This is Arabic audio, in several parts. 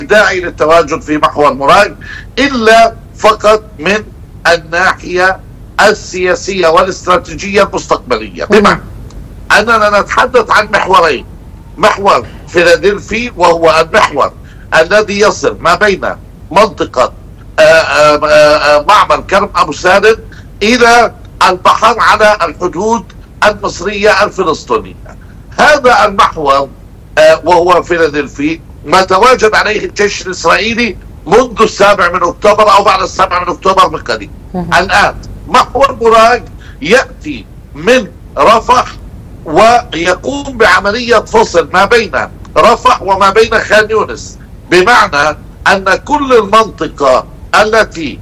داعي للتواجد في محور مراج إلا فقط من الناحية السياسية والاستراتيجية المستقبلية. بمعنى أننا نتحدث عن محورين: محور فيلادلفي وهو المحور الذي يصل ما بين منطقة معبر كرم أبو سالم إلى البحر على الحدود المصرية الفلسطينية. هذا المحور وهو فيلادلفي ما تواجد عليه الجيش الإسرائيلي منذ 7 أكتوبر أو بعد 7 أكتوبر بقليل. الآن محور مراج يأتي من رفح ويقوم بعملية فصل ما بين رفح وما بين خان يونس، بمعنى أن كل المنطقة التي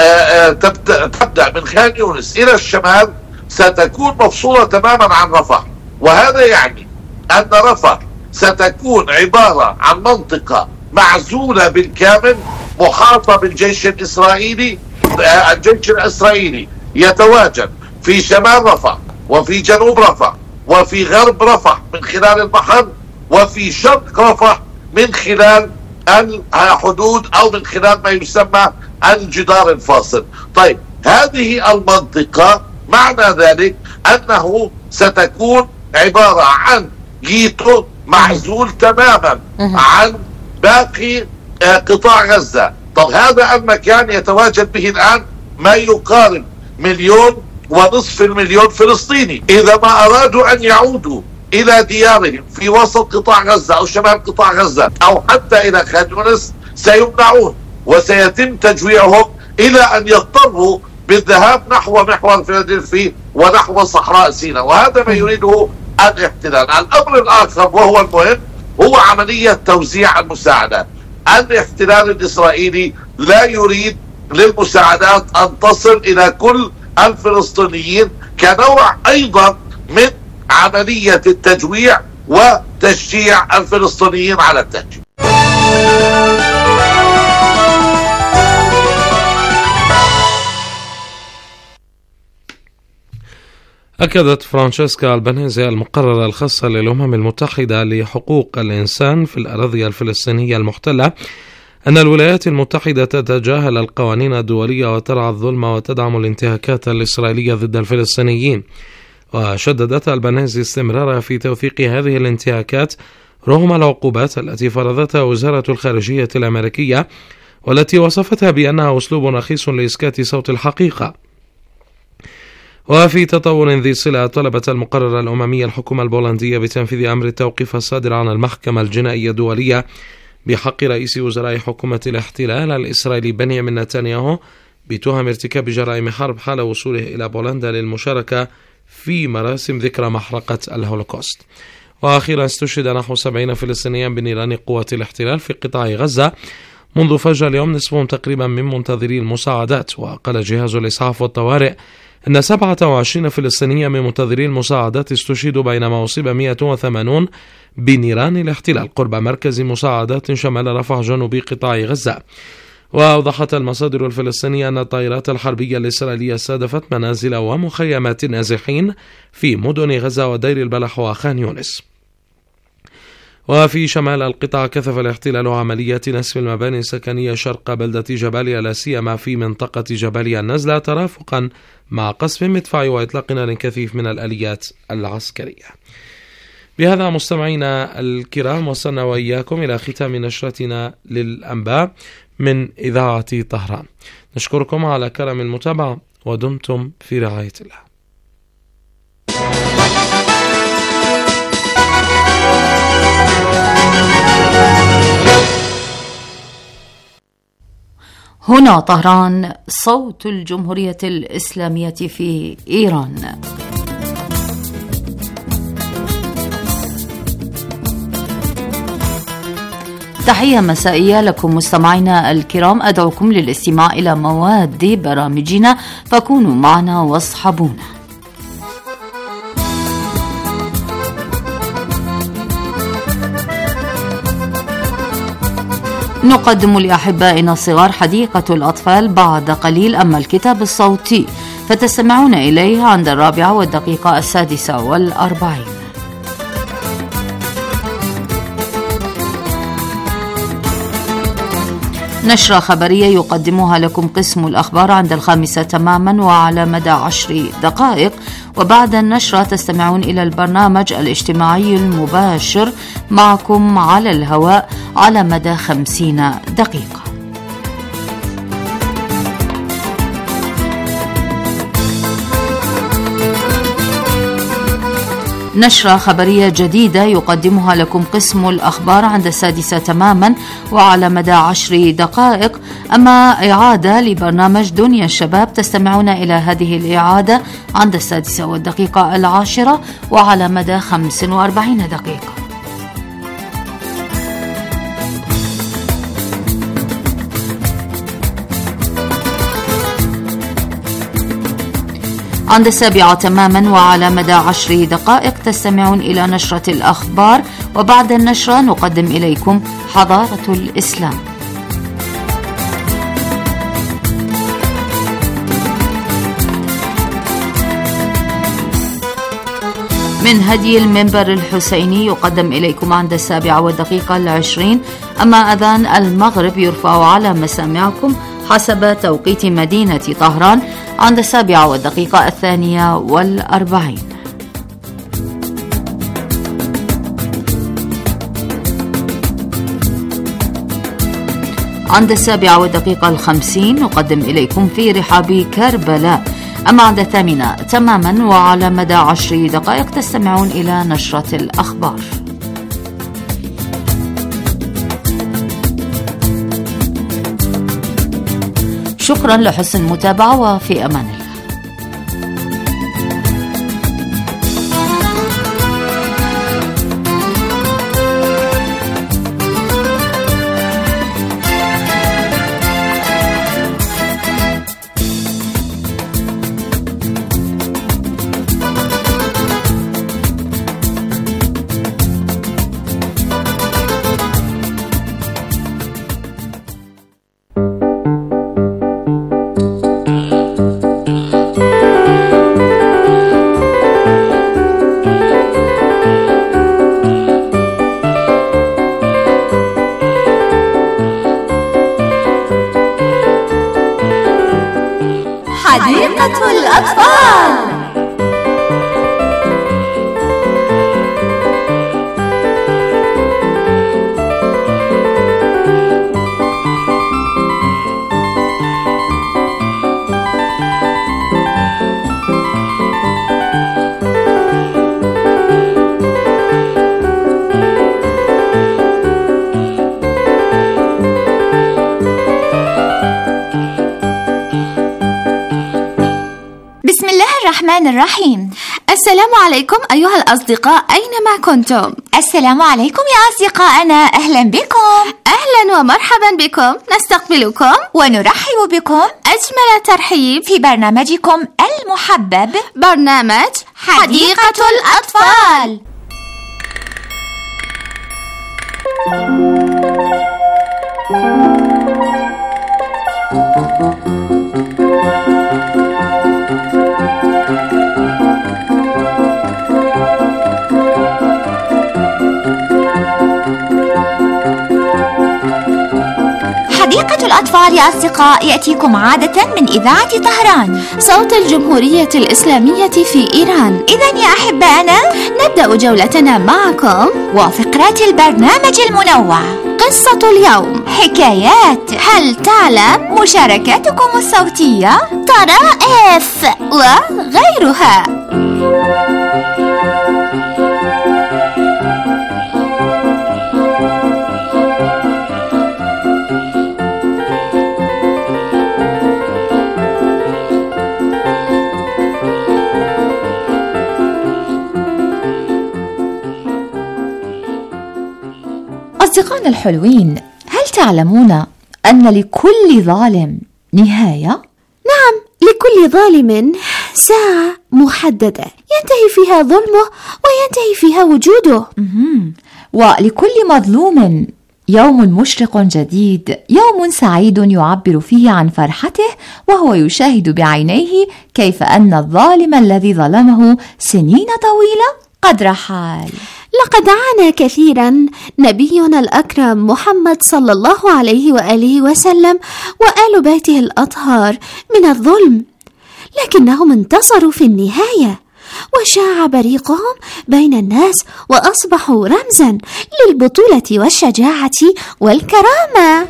تبدأ من خان يونس إلى الشمال ستكون مفصولة تماما عن رفح. وهذا يعني أن رفح ستكون عبارة عن منطقة معزولة بالكامل محاطة بالجيش الإسرائيلي. الجيش الإسرائيلي يتواجد في شمال رفح وفي جنوب رفح وفي غرب رفح من خلال البحر وفي شرق رفح من خلال الحدود أو من خلال ما يسمى الجدار الفاصل. طيب هذه المنطقة معنى ذلك أنه ستكون عبارة عن جيتو معزول تماما عن باقي قطاع غزة. طب هذا المكان يتواجد به الآن ما يقارب 1.5 مليون فلسطيني. إذا ما أرادوا أن يعودوا إلى ديارهم في وسط قطاع غزة أو شمال قطاع غزة أو حتى إلى خان يونس سيمنعون، وسيتم تجويعهم إلى أن يضطروا بالذهاب نحو محور فيلادلفي ونحو صحراء سيناء. وهذا ما يريده الاحتلال. الأمر الآخر وهو المهم هو عملية توزيع المساعدات. الاحتلال الإسرائيلي لا يريد للمساعدات أن تصل إلى كل الفلسطينيين كنوع أيضا من عملية التجويع وتشجيع الفلسطينيين على التهجير. أكدت فرانشيسكا ألبانيزي المقررة الخاصة للأمم المتحدة لحقوق الإنسان في الأراضي الفلسطينية المحتلة أن الولايات المتحدة تتجاهل القوانين الدولية وترعى الظلم وتدعم الانتهاكات الإسرائيلية ضد الفلسطينيين. وشددت ألبانيزي استمرارها في توثيق هذه الانتهاكات رغم العقوبات التي فرضتها وزارة الخارجية الأمريكية، والتي وصفتها بأنها أسلوب رخيص لإسكات صوت الحقيقة. وفي تطور ذي صلة طلبت المقررة الأممية الحكومة البولندية بتنفيذ أمر التوقيف الصادر عن المحكمة الجنائية الدولية بحق رئيس وزراء حكومة الاحتلال الإسرائيلي بنيامين نتنياهو بتهم ارتكاب جرائم حرب حال وصوله إلى بولندا للمشاركة في مراسم ذكرى محرقة الهولوكوست. وأخيرا استشهد نحو 70 فلسطينيا بنيران قوات الاحتلال في قطاع غزة منذ فجر اليوم، نصفهم تقريبا من منتظري المساعدات. وقال جهاز الإسعاف والطوارئ أن 27 فلسطينيا من منتظري المساعدات استشهدوا بينما أصيب 180 بنيران الاحتلال قرب مركز مساعدات شمال رفح جنوب قطاع غزة. وأوضحت المصادر الفلسطينية أن الطائرات الحربية الإسرائيلية استهدفت منازل ومخيمات النازحين في مدن غزة ودير البلح وخان يونس. وفي شمال القطاع كثف الاحتلال عمليات نسف المباني السكنية شرق بلدة جباليا لا سيما في منطقة جباليا النزلة ترافقا مع قصف مدفعي وإطلاق نار كثيف من الآليات العسكرية. بهذا مستمعينا الكرام وصلنا وإياكم إلى ختام نشرتنا للأنباء من إذاعة طهران. نشكركم على كرم المتابعة ودمتم في رعاية الله. هنا طهران، صوت الجمهورية الإسلامية في إيران. تحية مسائية لكم مستمعينا الكرام، أدعوكم للاستماع إلى مواد برامجنا، فكونوا معنا واصحبونا. نقدم لأحبائنا الصغار حديقة الأطفال بعد قليل، أما الكتاب الصوتي فتستمعون إليه عند 4:46. نشرة خبرية يقدمها لكم قسم الأخبار عند 5 تماما وعلى مدى 10 دقائق، وبعد النشرة تستمعون إلى البرنامج الاجتماعي المباشر معكم على الهواء على مدى 50 دقيقة. نشرة خبرية جديدة يقدمها لكم قسم الأخبار عند 6 تماما وعلى مدى 10 دقائق. أما إعادة لبرنامج دنيا الشباب تستمعون إلى هذه الإعادة عند 6:10 وعلى مدى 45 دقيقة. عند 7 تماما وعلى مدى 10 دقائق تستمعون إلى نشرة الأخبار، وبعد النشرة نقدم إليكم حضارة الإسلام. من هدي المنبر الحسيني يقدم إليكم عند 7:20. أما أذان المغرب يرفع على مسامعكم حسب توقيت مدينة طهران عند 7:42. عند 7:50 نقدم إليكم في رحاب كربلاء. أما عند 8 تماما وعلى مدى 10 دقائق تستمعون إلى نشرة الأخبار. شكرا لحسن المتابعة وفي أمان الله. حديقة الأطفال. الرحمن الرحيم. السلام عليكم أيها الأصدقاء أينما كنتم. السلام عليكم يا أصدقائنا، أهلا بكم. أهلا ومرحبا بكم، نستقبلكم ونرحب بكم أجمل ترحيب في برنامجكم المحبب، برنامج حديقة الأطفال. حديقة الأطفال يا أصدقاء يأتيكم عادة من إذاعة طهران، صوت الجمهورية الإسلامية في إيران. إذن يا أحبائنا نبدأ جولتنا معكم وفقرات البرنامج المنوع، قصة اليوم، حكايات، هل تعلم، مشاركاتكم الصوتية، طرائف وغيرها. أصدقائنا الحلوين، هل تعلمون أن لكل ظالم نهاية؟ نعم، لكل ظالم ساعة محددة ينتهي فيها ظلمه وينتهي فيها وجوده. ولكل مظلوم يوم مشرق جديد، يوم سعيد يعبر فيه عن فرحته وهو يشاهد بعينيه كيف أن الظالم الذي ظلمه سنين طويلة قد رحل. لقد عانى كثيرا نبينا الأكرم محمد صلى الله عليه وآله وسلم وآل بيته الأطهار من الظلم، لكنهم انتصروا في النهاية وشاع بريقهم بين الناس وأصبحوا رمزا للبطولة والشجاعة والكرامة.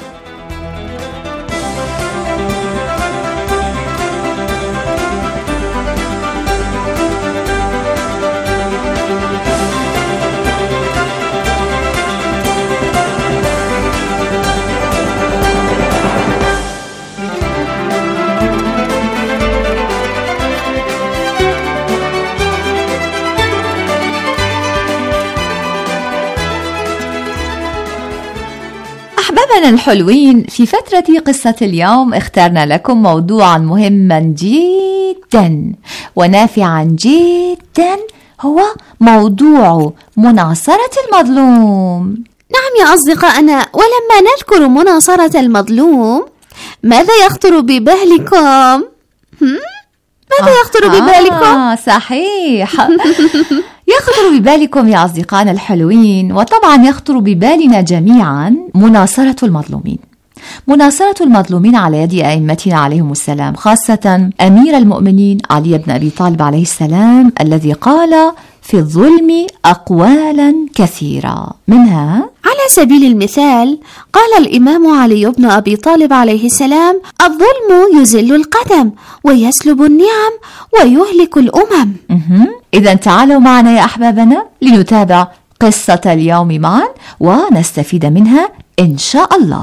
أحبابنا الحلوين، في فترة قصة اليوم اخترنا لكم موضوعا مهما جدا ونافعا جدا، هو موضوع مناصرة المظلوم. نعم يا أصدقائنا، ولما نذكر مناصرة المظلوم ماذا يخطر ببالكم؟ ماذا يخطر ببالكم؟ صحيح. يخطر ببالكم يا أصدقائنا الحلوين، وطبعا يخطر ببالنا جميعا مناصرة المظلومين. مناصرة المظلومين على يد أئمتنا عليهم السلام، خاصة أمير المؤمنين علي بن أبي طالب عليه السلام، الذي قال في الظلم أقوالا كثيرة، منها على سبيل المثال قال الإمام علي بن أبي طالب عليه السلام: الظلم يزل القدم ويسلب النعم ويهلك الأمم. إذن تعالوا معنا يا أحبابنا لنتابع قصة اليوم معا ونستفيد منها إن شاء الله.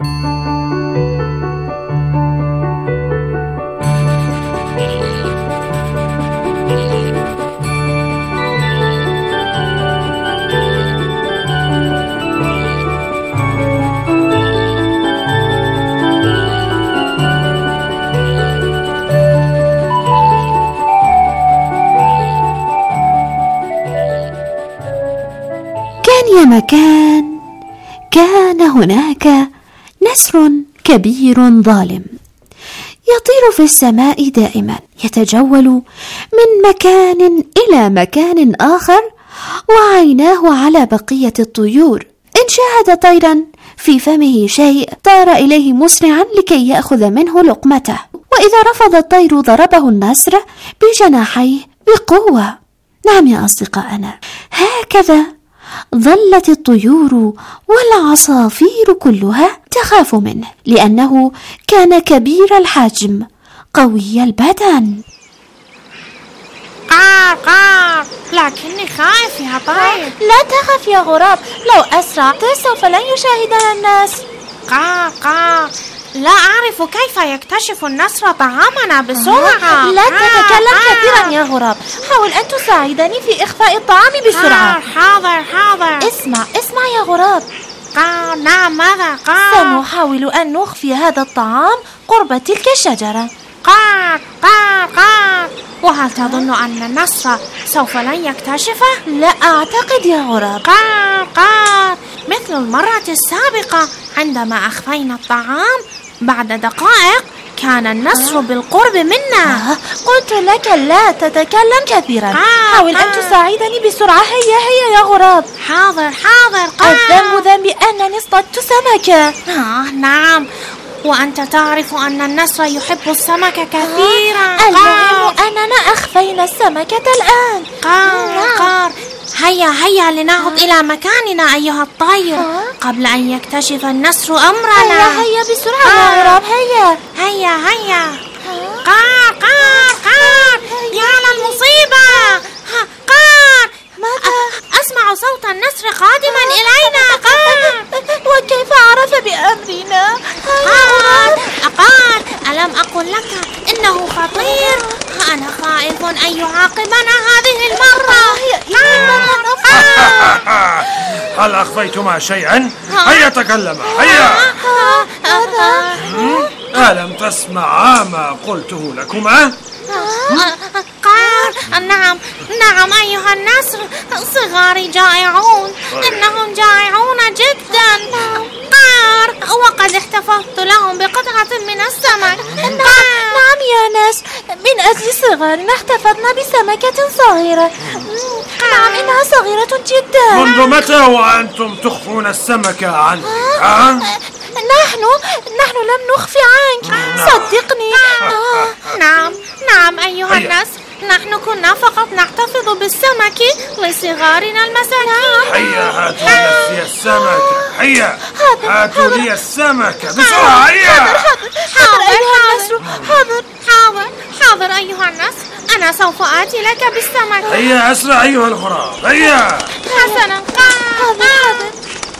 يا مكان كان هناك نسر كبير ظالم يطير في السماء دائما، يتجول من مكان إلى مكان آخر وعيناه على بقية الطيور. إن شاهد طيرا في فمه شيء طار إليه مسرعا لكي يأخذ منه لقمته، وإذا رفض الطير ضربه النسر بجناحيه بقوة. نعم يا أصدقائنا، هكذا ظلت الطيور والعصافير كلها تخاف منه، لأنه كان كبير الحجم قوي البدن. قار لكني خائف يا طير. لا تخف يا غراب، لو أسرعت سوف لن يشاهدنا الناس. قار لا أعرف كيف يكتشف النسر طعامنا بسرعة. لا تتكلم كثيرا يا غراب، حاول أن تساعدني في إخفاء الطعام بسرعة. حاضر. اسمع يا غراب. نعم، ماذا؟ سنحاول أن نخفي هذا الطعام قرب تلك الشجرة. قار وهل تظن أن النسر سوف لن يكتشفه؟ لا أعتقد يا غراب. قار مثل المرة السابقة عندما أخفينا الطعام، بعد دقائق كان النسر بالقرب منا. قلت لك لا تتكلم كثيرا، حاول أن تساعدني بسرعة. هيا يا غراب. حاضر. الذنب ذنبي أنني اصطدت سمكة. نعم، وأنت تعرف أن النسر يحب السمك كثيرا. المهم أننا أخفينا السمكة الآن. قار هيا لنعود إلى مكاننا أيها الطير قبل أن يكتشف النسر أمرنا. هيا بسرعة يا غراب. هيا. قار يا للمصيبة. قار، ماذا؟ أسمع صوت النسر قادما إلينا. وكيف عرف بأمرنا؟ قار، ألم أقل لك إنه خطير؟ أنا خائف أن يعاقبنا هذه المرة. هل أخفيتما شيئا؟ هيا تكلما، هيا. ألم تسمعا ما قلته لكما؟ قار، نعم أيها النسر، صغاري جائعون، إنهم جائعون جدا. قار، وقد احتفظت لهم بقطعة من السمك. نعم يا ناس، من أجل صغارنا احتفظنا بسمكة صغيرة، نعم، إنها صغيرة جدا. منذ متى وأنتم تخفون السمكة عني؟ نحن لم نخفي عنك، صدقني. نعم أيها الناس، نحن كنا فقط نحتفظ بالسمك لصغارنا المساكين. هيا هاتوا لي السمكة، هيا هاتوا لي السمكة بسرعة، هيا. حاضر أيها الناس، أنا سوف آتي لك بالسمك. هيا أسرع أيها الغراب، هيا. حسنا. حاضر.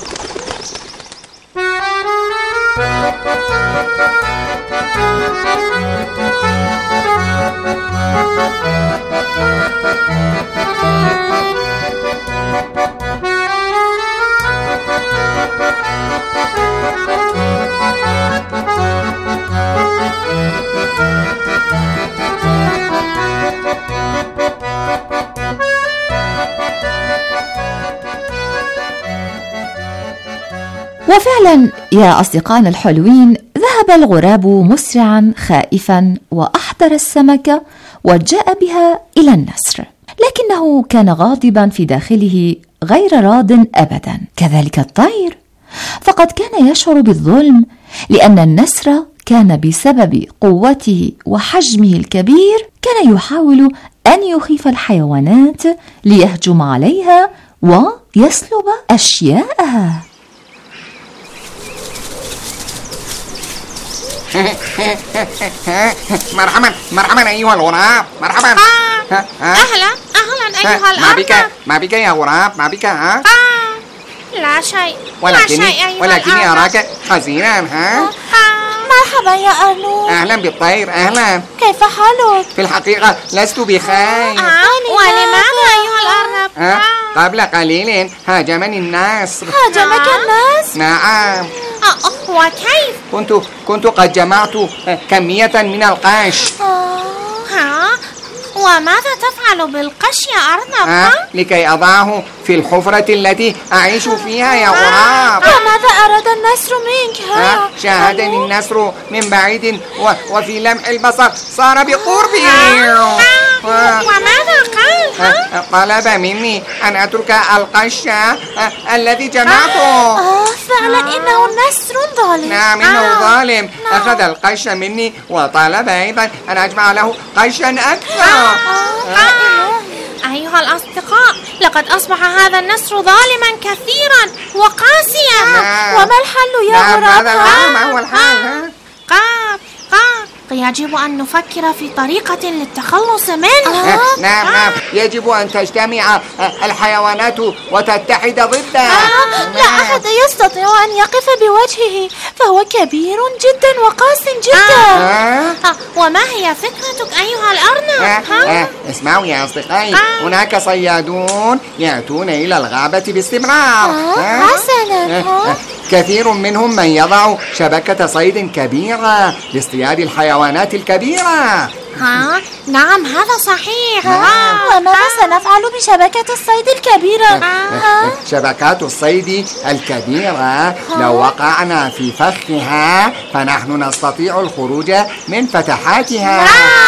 وفعلا يا أصدقائنا الحلوين، ذهب الغراب مسرعا خائفا وأحضر السمكة وجاء بها إلى النسر، لكنه كان غاضبا في داخله غير راض أبدا. كذلك الطير، فقد كان يشعر بالظلم لأن النسر كان بسبب قوته وحجمه الكبير كان يحاول أن يخيف الحيوانات ليهجم عليها ويسلب أشياءها. مرحبا أيها الغراب، مرحبا. أهلا أيها الأرنب. ما بك يا غراب؟ ما بك؟ لا شيء. ولكني أراك حزينا. مرحبا يا أرنب. أهلا بالطير، أهلا. كيف حالك؟ في الحقيقة لست بخير. ولماذا أيها الأرنب؟ قبل قليل هاجمني النسر. هاجمك النسر؟ نعم. وكيف؟ كنت قد جمعت كمية من القش. وماذا تفعل بالقش يا أرنب؟ لكي أضعه في الحفرة التي أعيش فيها يا غراب. وماذا أراد النسر منك؟ شاهدني النسر من بعيد وفي لمح البصر صار بقربي. وماذا قال؟ طلب مني أن أترك القش الذي جمعته. فعلا إنه نسر ظالم. نعم، إنه ظالم. أخذ القش مني وطلب أيضا أن أجمع له قشا أكثر. أيها الأصدقاء، لقد أصبح هذا النسر ظالما كثيرا وقاسيا. وما الحل يا غراب؟ ما هو الحل؟ يجب أن نفكر في طريقة للتخلص منه. نعم، يجب أن تجتمع الحيوانات وتتحد ضده. لا أحد يستطيع أن يقف بوجهه، فهو كبير جدا وقاس جدا. وما هي فكرتك أيها الأرنب؟ اسمعوا يا أصدقائي، هناك صيادون يأتون إلى الغابة باستمرار. حسنا. كثير منهم من يضع شبكة صيد كبيرة لاصطياد الحيوانات الكبيرة. نعم، هذا صحيح. وماذا سنفعل بشبكة الصيد الكبيرة؟ شبكات الصيد الكبيرة لو وقعنا في فخها فنحن نستطيع الخروج من فتحاتها.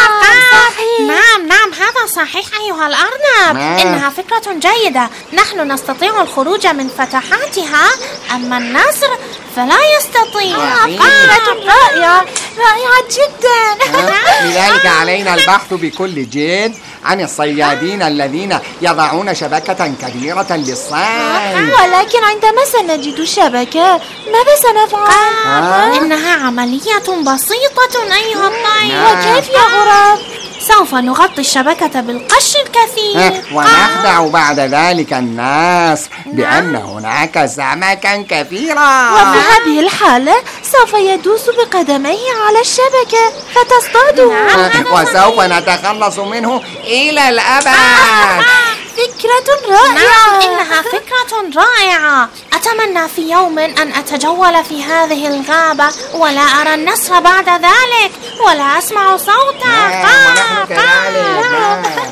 نعم، هذا صحيح أيها الأرنب. إنها فكرة جيدة. نحن نستطيع الخروج من فتحاتها، أما النسر فلا يستطيع. فكرة رائعة جدا. لذلك علينا البحث بكل جد عن الصيادين الذين يضعون شبكة كبيرة للصيد. ولكن عندما سنجد الشبكة ماذا سنفعل؟ إنها عملية بسيطة أيها الطير. وكيف يا غراب؟ سوف نغطي الشبكة بالقش الكثير ونخدع بعد ذلك الناس بأن هناك سمكا كثيرا. وفي هذه الحالة سوف يدوس بقدميه على الشبكة فتصطاده. وسوف نتخلص منه إلى الأبد. فكرة رائعة. إنها فكرة رائعة. أتمنى في يوم أن أتجول في هذه الغابة ولا أرى النسر بعد ذلك ولا أسمع صوته. ونحن كذلك.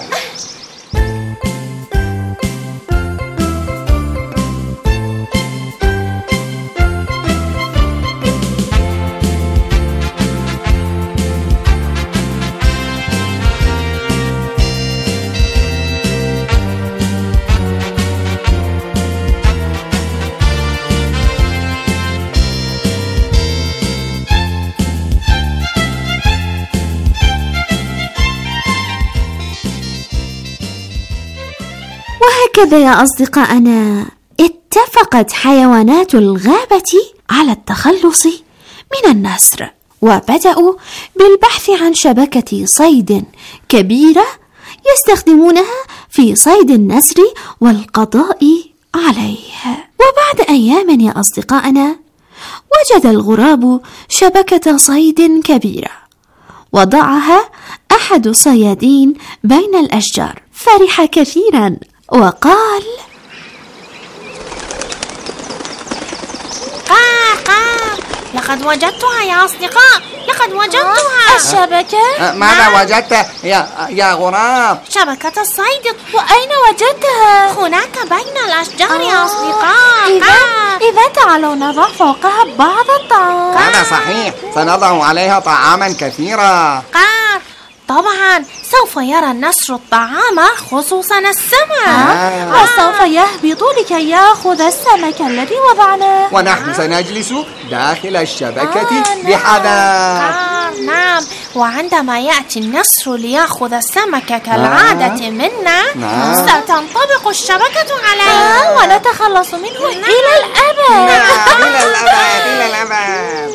وهكذا يا أصدقائنا اتفقت حيوانات الغابة على التخلص من النسر، وبدأوا بالبحث عن شبكة صيد كبيرة يستخدمونها في صيد النسر والقضاء عليه. وبعد أيام يا أصدقائنا وجد الغراب شبكة صيد كبيرة، وضعها أحد الصيادين بين الأشجار، فرح كثيرا وقال: لقد وجدتها يا أصدقاء، لقد وجدتها. الشبكة؟ ماذا وجدت يا غراب؟ شبكة الصيد. وأين وجدتها؟ هناك بين الأشجار يا أصدقاء. إذا تعالوا نضع فوقها بعض الطعام. هذا صحيح، سنضع عليها طعاما كثيرا. طبعا سوف يرى النسر الطعام، خصوصا السمك، وسوف يهبط لكي يأخذ السمك الذي وضعناه، ونحن سنجلس داخل الشبكة بحذر. نعم، وعندما يأتي النسر ليأخذ السمك كالعادة منا، ستنطبق الشبكة عليه ونتخلص منه إلى الأبد. إلى الأبد، إلى الأبد.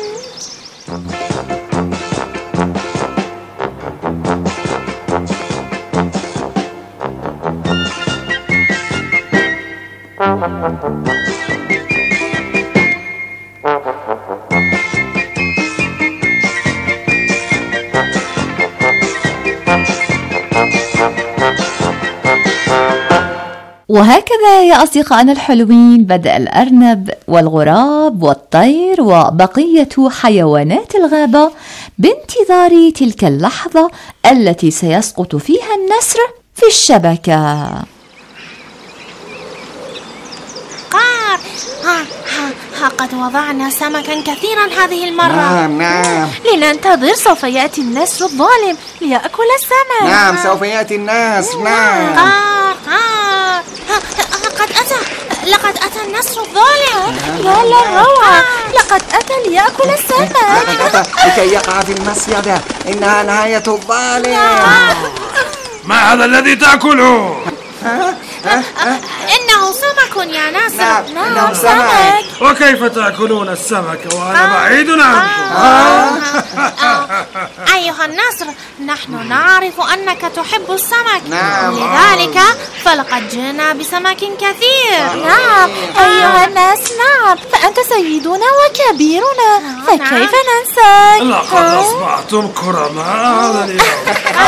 وهكذا يا أصدقائنا الحلوين بدأ الأرنب والغراب والطير وبقية حيوانات الغابة بانتظار تلك اللحظة التي سيسقط فيها النسر في الشبكة. قد وضعنا سمكا كثيرا هذه المرة. نعم. لننتظر، سوف يأتي النسر الظالم ليأكل السمك. نعم، سوف يأتي النسر. نعم. لقد أتى النسر الظالم. يا للروعة، لقد أتى ليأكل السمك. لكي يقع في المصيدة، إنها نهاية الظالم. ما هذا الذي تأكله؟ إنه سمك يا ناصر. نعم، إنه سمك. وكيف تأكلون السمك وأنا بعيد عنكم؟ أيها الناصر، نحن نعرف أنك تحب السمك، لذلك فلقد جئنا بسمك كثير. نعم أيها الناس، نعم، فأنت سيدنا وكبيرنا، فكيف ننساك؟ لقد أصبحتم كرماء هذا اليوم.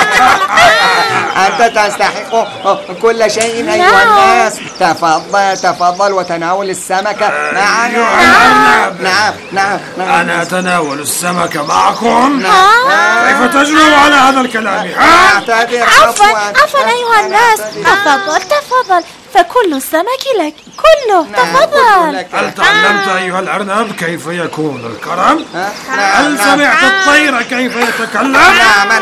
أنت تستحق كل شيء أيها الناس. تفضل وتناول السمكة معنا. نعم. أنا أتناول السمك معكم؟ كيف تجرؤ على هذا الكلام؟ عفوا أيها الناس، تفضل، فكل السمك لك، كله. تفضل. هل تعلمت أيها الأرنب كيف يكون الكرم؟ هل سمعت الطير كيف يتكلم؟ نعم،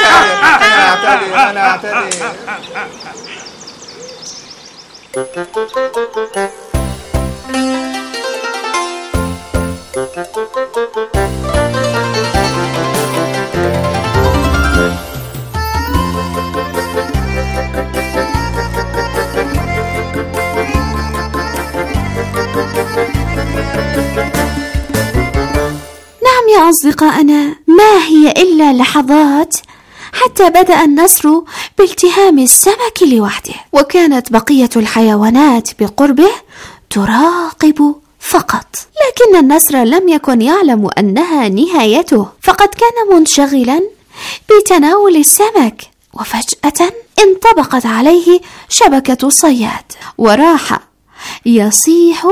أنا أعتذر. نعم يا أصدقائنا، ما هي إلا لحظات حتى بدأ النسر بالتهام السمك لوحده، وكانت بقية الحيوانات بقربه تراقب فقط. لكن النسر لم يكن يعلم أنها نهايته، فقد كان منشغلا بتناول السمك، وفجأة انطبقت عليه شبكة الصياد، وراح يصيح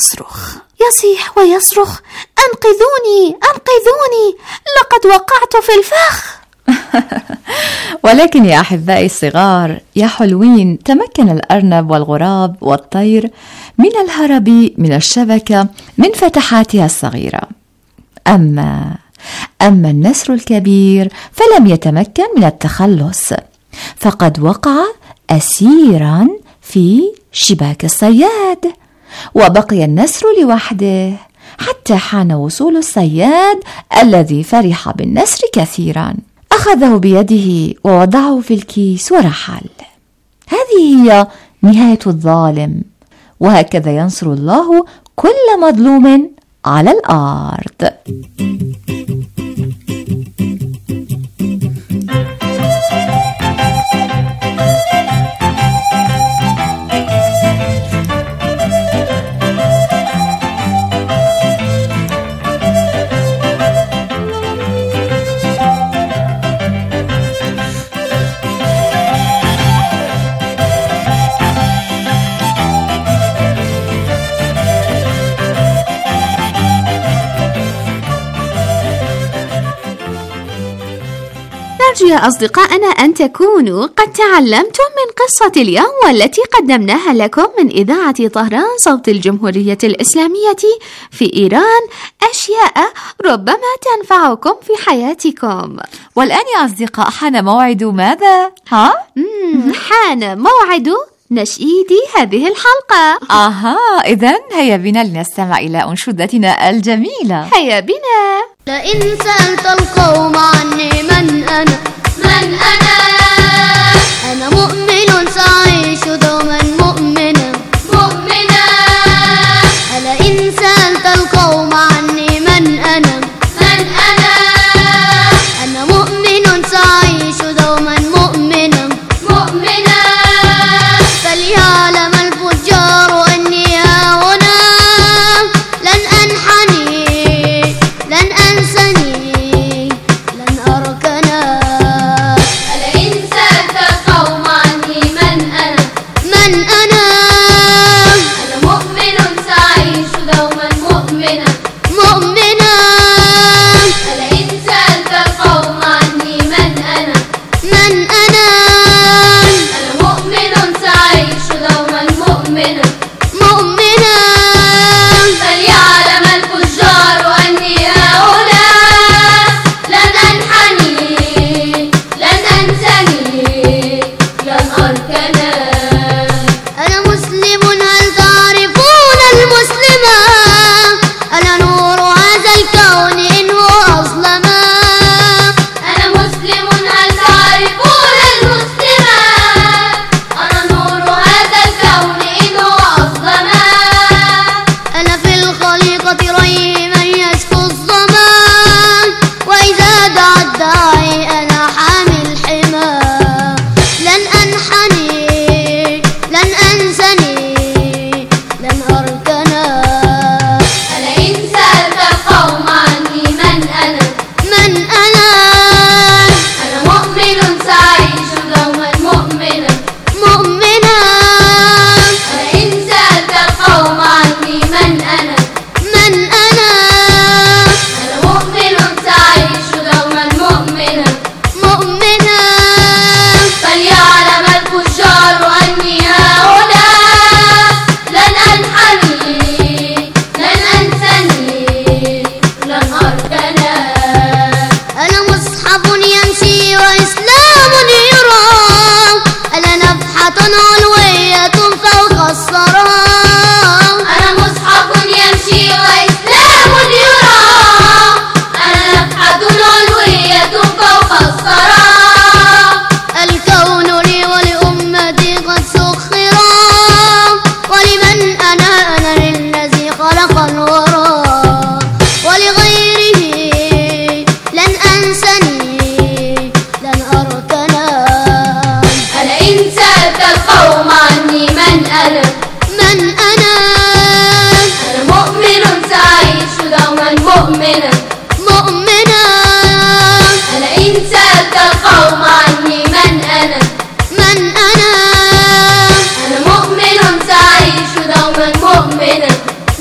ويصرخ: أنقذوني، لقد وقعت في الفخ. ولكن يا أحبائي الصغار يا حلوين، تمكن الأرنب والغراب والطير من الهرب من الشبكة من فتحاتها الصغيرة. أما النسر الكبير فلم يتمكن من التخلص، فقد وقع أسيرا في شباك الصياد، وبقي النسر لوحده حتى حان وصول الصياد الذي فرح بالنسر كثيرا. أخذه بيده ووضعه في الكيس ورحل. هذه هي نهاية الظالم، وهكذا ينصر الله كل مظلوم على الأرض. نرجو يا أصدقائنا أن تكونوا قد تعلمتم من قصة اليوم والتي قدمناها لكم من إذاعة طهران صوت الجمهورية الإسلامية في إيران أشياء ربما تنفعكم في حياتكم. والآن يا أصدقاء حان موعد ماذا؟ حان موعد نشيد هذه الحلقة. إذن هيا بنا لنستمع إلى أنشودتنا الجميلة. هيا بنا. لئن سألت القوم عني من أنا أنا مؤمن سأعيش دوما مؤمنا لئن سألت القوم عني من أنا أنا مؤمن سأعيش دوما مؤمنا فليعلم الفجار أني هنا لن أنحني لن أنسني لن أركنا لئن سألت القوم عني من أنا مؤمن سأعيش دوما مؤمنا لئن سألت القوم عني من أنا مؤمن سأعيش دوما مؤمنا فليعلم الفجار أني هنا لن أنحني لن أنسني لن أركنا أنا مسلم هل تعرفون المسلما أنا نور هذا الكون إن هو أظلما أنا مسلم هل تعرفون المسلما أنا نور هذا الكون إن هو أظلما أنا في الخليقة ري من يشكو الظما وإذا دعا الداعي أنا حامي الحمى لن أنحني لن أنسني لن أركنا لئن سألت القوم عني من أنا مؤمن سأعيش دوما مؤمنا لئن سألت القوم عني من أنا مؤمن سأعيش دوما مؤمنا فليعلم الفجار أني هنا لن أنحني لن أنسني لن أركنا أنا مصحف يمشي وإسلام يرى أنا نفحة علوية فوق الثرى أنا مصحف يمشي وإسلام يرى أنا نفحة علوية فوق الثرى الكون لي ولأمتي قد سخرا ولمن أنا للذي خلق الورى ولغيره لن أنسني لن أركنا لئن سألت القوم عني من أنا مؤمن سأعيش دوما مؤمنا لئن سألت القوم عني من أنا مؤمن سأعيش دوما مؤمنا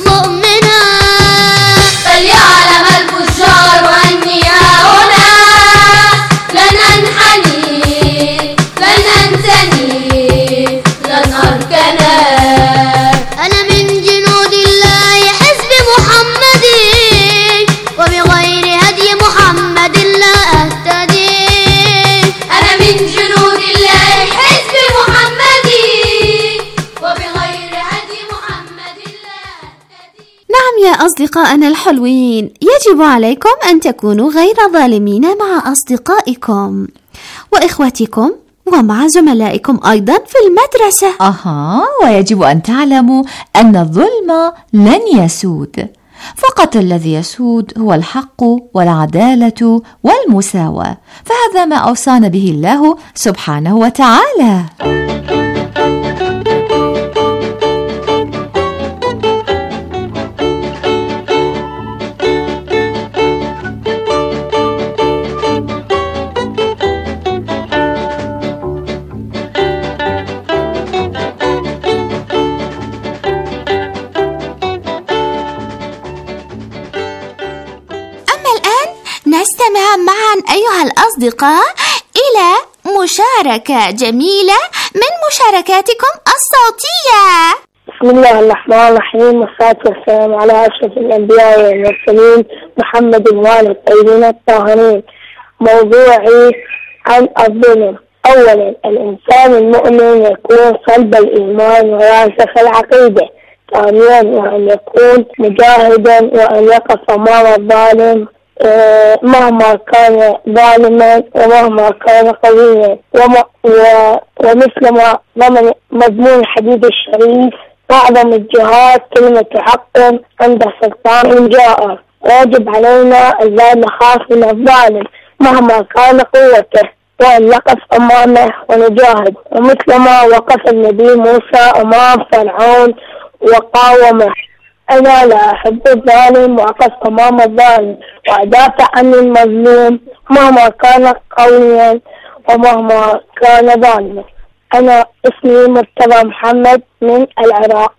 فليعلم الفجار أني هنا لن أنحني لن أنسني لن أركنا أنا من جنود الله حزب محمد وبغير هدي محمد لا أهتدي أنا من جنود الله حزب محمد وبغير هدي محمد لا أهتدي. نعم يا أصدقائنا الحلوين، يجب عليكم أن تكونوا غير ظالمين مع أصدقائكم وإخوتكم ومع زملائكم أيضا في المدرسة. ويجب أن تعلموا أن الظلم لن يسود، فقط الذي يسود هو الحق والعدالة والمساواة، فهذا ما أوصانا به الله سبحانه وتعالى. نستمع معا أيها الأصدقاء إلى مشاركة جميلة من مشاركاتكم الصوتية. بسم الله الرحمن الرحيم، والصلاة والسلام على أشرف الأنبياء والمرسلين محمد وآله الطيبين الطاهرين. موضوعي عن الظلم. أولا، الإنسان المؤمن يكون صلب الإيمان وراسخ العقيدة. ثانيا، وأن يكون مجاهدا وأن يقف أمام الظالم مهما كان ظالما ومهما كان قويا، ومثل ما ضمن مضمون الحديث الشريف: أعظم الجهاد كلمة حق عند سلطان جائر. واجب علينا ألا نخاف من الظالم مهما كان قوته، وأن نقف أمامه ونجاهد، ومثل ما وقف النبي موسى أمام فرعون وقاومه. أنا لا أحب الظالم وأقف أمام الظالم وأدافع عن المظلوم مهما كان قويا ومهما كان ظالما. أنا اسمي مرتضى محمد من العراق.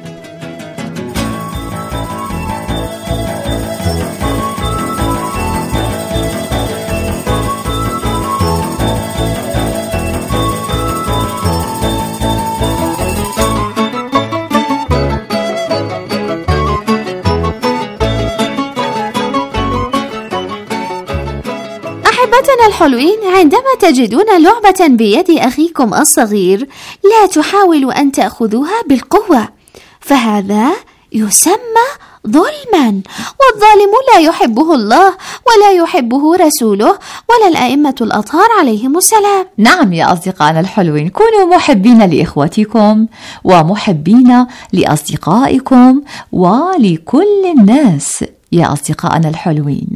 أحبتنا الحلوين، عندما تجدون لعبة بيد أخيكم الصغير لا تحاولوا أن تأخذوها بالقوة، فهذا يسمى ظلما، والظالم لا يحبه الله ولا يحبه رسوله ولا الأئمة الأطهار عليهم السلام. نعم يا أصدقائنا الحلوين، كونوا محبين لإخوتكم ومحبين لأصدقائكم ولكل الناس يا أصدقائنا الحلوين.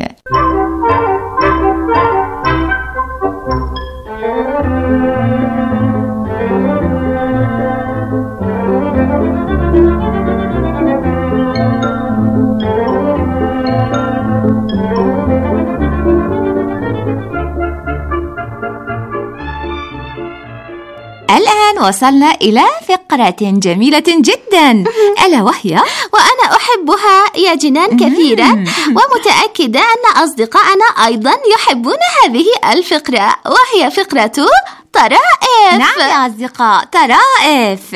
الآن وصلنا إلى فقرة جميلة جدا، ألا وهي وأنا أحبها يا جنان كثيرا، ومتأكدة أن أصدقائنا أيضا يحبون هذه الفقرة، وهي فقرة طرائف. نعم يا أصدقاء، طرائف.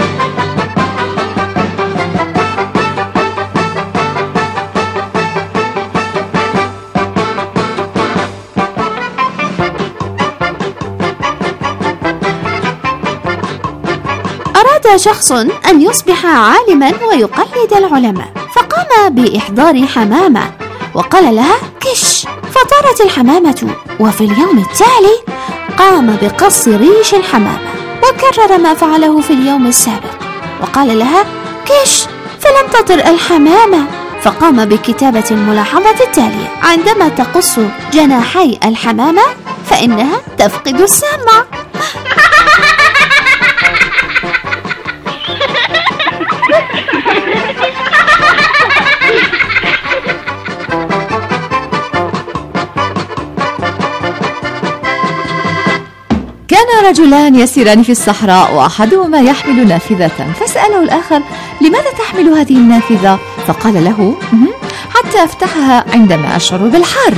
أراد شخص أن يصبح عالما ويقلد العلماء، فقام بإحضار حمامة وقال لها كش، فطارت الحمامة، وفي اليوم التالي قام بقص ريش الحمامة وكرر ما فعله في اليوم السابق، وقال لها كش، فلم تطر الحمامة، فقام بكتابة الملاحظة التالية: عندما تقص جناحي الحمامة فإنها تفقد السمع. كان رجلان يسيران في الصحراء، وأحدهما يحمل نافذة، فسأله الآخر: لماذا تحمل هذه النافذة؟ فقال له: حتى أفتحها عندما أشعر بالحر.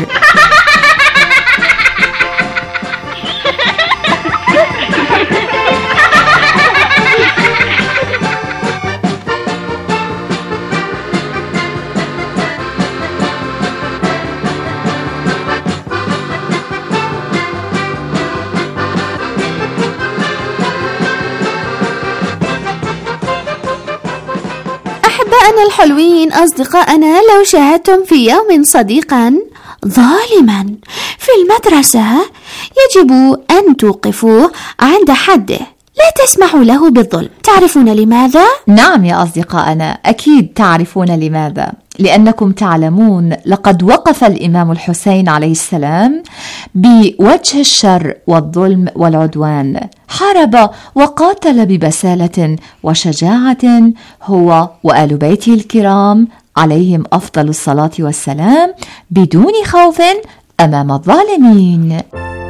أحبائنا الحلوين، أصدقائنا، لو شاهدتم في يوم صديقا ظالما في في المدرسة يجب أن توقفوه عند حده، لا تسمحوا له بالظلم. تعرفون لماذا؟ نعم يا أصدقائنا، أكيد تعرفون لماذا، لأنكم تعلمون لقد وقف الإمام الحسين عليه السلام بوجه الشر والظلم والعدوان، حارب وقاتل ببسالة وشجاعة هو وآل بيته الكرام عليهم أفضل الصلاة والسلام بدون خوف أمام الظالمين.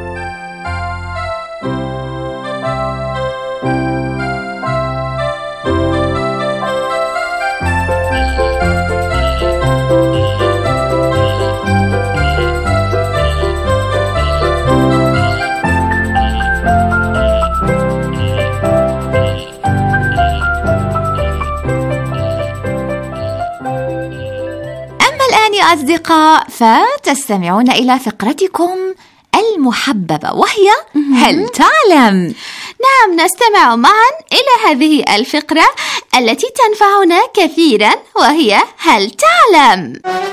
أصدقاء، فتستمعون إلى فقرتكم المحببة وهي هل تعلم؟ نعم، نستمع معا إلى هذه الفقرة التي تنفعنا كثيرا وهي هل تعلم؟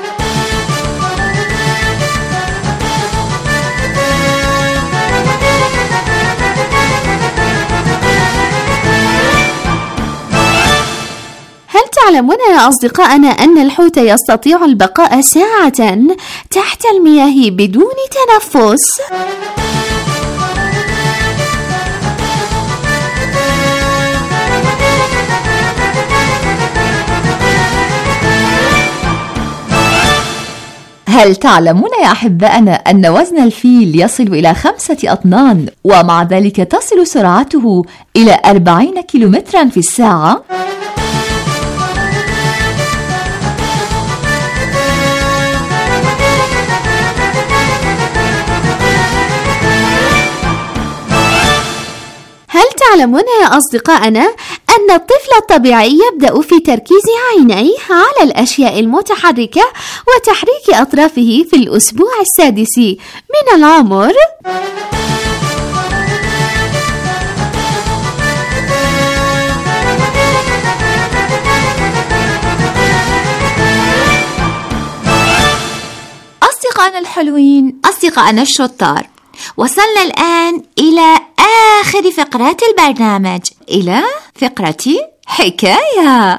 تعلمون يا أصدقائنا أن الحوت يستطيع البقاء ساعة تحت المياه بدون تنفس؟ هل تعلمون يا أحبائنا أن وزن الفيل يصل إلى 5 أطنان ومع ذلك تصل سرعته إلى 40 كيلومترا في الساعة؟ هل تعلمون يا أصدقائنا أن الطفل الطبيعي يبدأ في تركيز عينيه على الأشياء المتحركة وتحريك أطرافه في الأسبوع السادس من العمر؟ أصدقائنا الحلوين، أصدقائنا الشطار، وصلنا الآن إلى آخر فقرات البرنامج، إلى فقرة حكاية.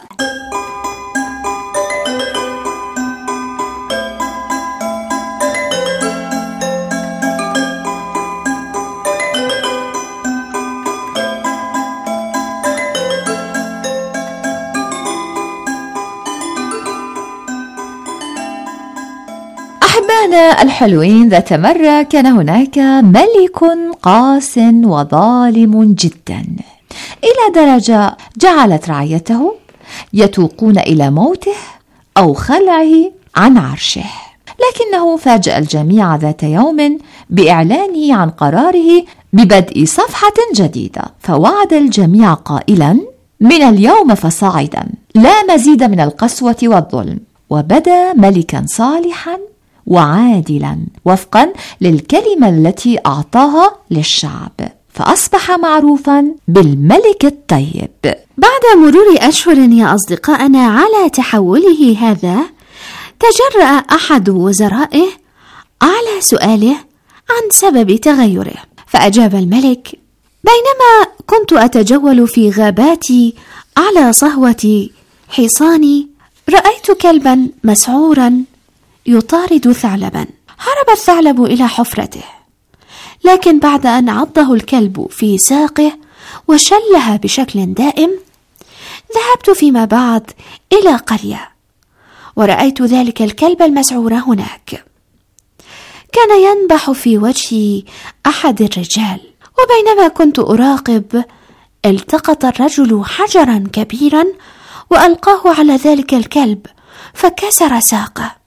أحبائنا الحلوين، ذات مرة كان هناك ملك قاس وظالم جدا، إلى درجة جعلت رعيته يتوقون إلى موته أو خلعه عن عرشه. لكنه فاجأ الجميع ذات يوم بإعلانه عن قراره ببدء صفحة جديدة، فوعد الجميع قائلا: من اليوم فصاعدا لا مزيد من القسوة والظلم. وبدا ملكا صالحا وعادلا وفقا للكلمة التي أعطاها للشعب، فأصبح معروفا بالملك الطيب. بعد مرور أشهر يا أصدقائنا على تحوله هذا، تجرأ أحد وزرائه على سؤاله عن سبب تغيره، فأجاب الملك: بينما كنت أتجول في غاباتي على صهوة حصاني، رأيت كلبا مسعورا يطارد ثعلبا. هرب الثعلب إلى حفرته، لكن بعد أن عضه الكلب في ساقه وشلها بشكل دائم، ذهبت فيما بعد إلى قرية ورأيت ذلك الكلب المسعور هناك. كان ينبح في وجه أحد الرجال، وبينما كنت أراقب التقط الرجل حجرا كبيرا وألقاه على ذلك الكلب فكسر ساقه.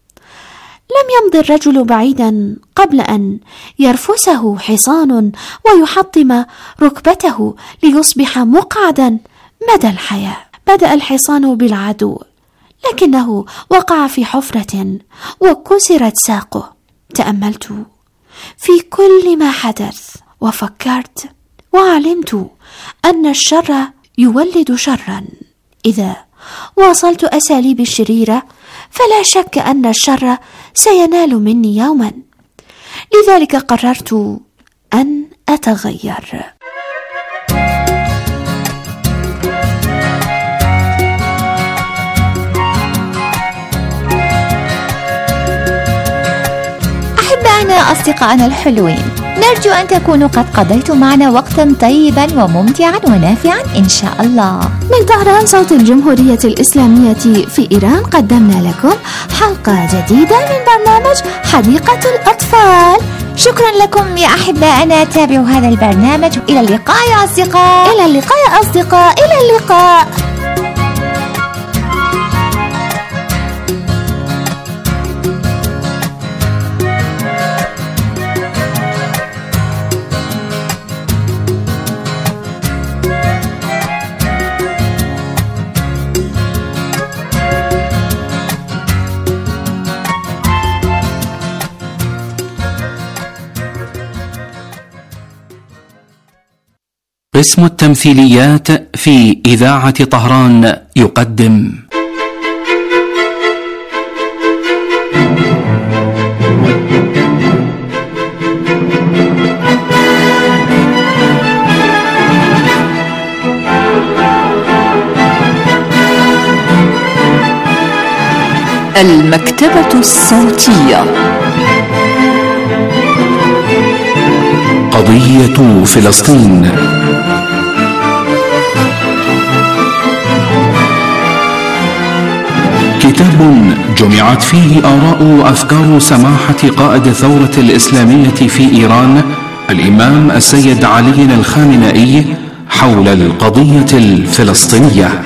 لم يمض الرجل بعيدا قبل أن يرفسه حصان ويحطم ركبته ليصبح مقعدا مدى الحياة. بدأ الحصان بالعدو، لكنه وقع في حفرة وكسرت ساقه. تأملت في كل ما حدث وفكرت وعلمت أن الشر يولد شرا. إذا واصلت أساليبي الشريرة فلا شك أن الشر سينال مني يوما. لذلك قررت أن أتغير. أحبائنا أصدقائنا الحلوين، نرجو أن تكونوا قد قضيتم معنا وقتا طيبا وممتعا ونافعا إن شاء الله. من طهران صوت الجمهورية الإسلامية في إيران قدمنا لكم حلقة جديدة من برنامج حديقة الأطفال. شكرا لكم يا أحبائنا، تابعوا هذا البرنامج. إلى اللقاء يا أصدقاء. إلى اللقاء يا أصدقاء. إلى اللقاء. قسم التمثيليات في إذاعة طهران يقدم المكتبة الصوتية. قضية فلسطين. كتاب جمعت فيه آراء وأفكار سماحة قائد الثورة الإسلامية في إيران الإمام السيد علي الخامنئي حول القضية الفلسطينية.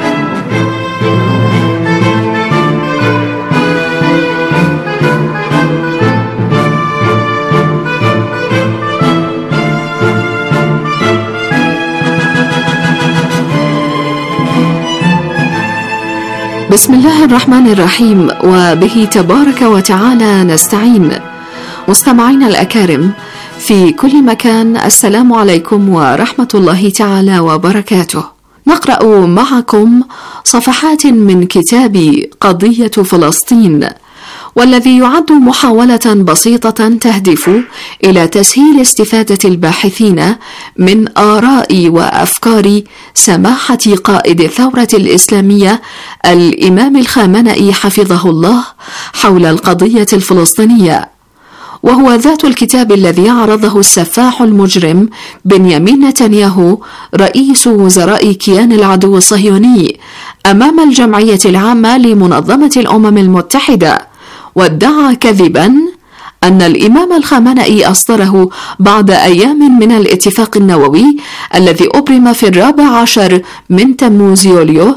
بسم الله الرحمن الرحيم، وبه تبارك وتعالى نستعين. مستمعينا الأكارم في كل مكان، السلام عليكم ورحمة الله تعالى وبركاته. نقرأ معكم صفحات من كتاب قضية فلسطين، والذي يعد محاولة بسيطة تهدف إلى تسهيل استفادة الباحثين من آراء وأفكار سماحة قائد الثورة الإسلامية الإمام الخامنئي حفظه الله حول القضية الفلسطينية، وهو ذات الكتاب الذي عرضه السفاح المجرم بنيامين نتنياهو رئيس وزراء كيان العدو الصهيوني أمام الجمعية العامة لمنظمة الأمم المتحدة، وادعى كذبا أن الإمام الخامنئي أصدره بعد أيام من الاتفاق النووي الذي أبرم في 14 من تموز يوليو